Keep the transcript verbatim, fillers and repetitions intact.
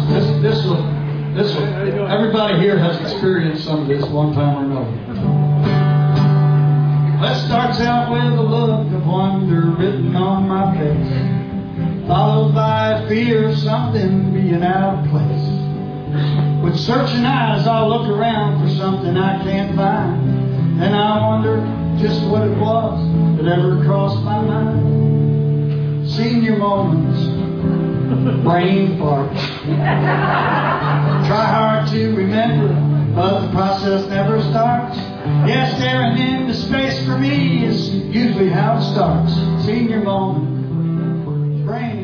This, this will, this will. Everybody here has experienced some of this one time or another. Let's starts out with a look of wonder written on my face, followed by a fear of something being out of place. With searching eyes, I'll look around for something I can't find, and I wonder just what it was that ever crossed my mind. Senior moments, brain farts. Try hard to remember, but the process never starts. Yes, staring into space for me is usually how it starts. Senior moment, brain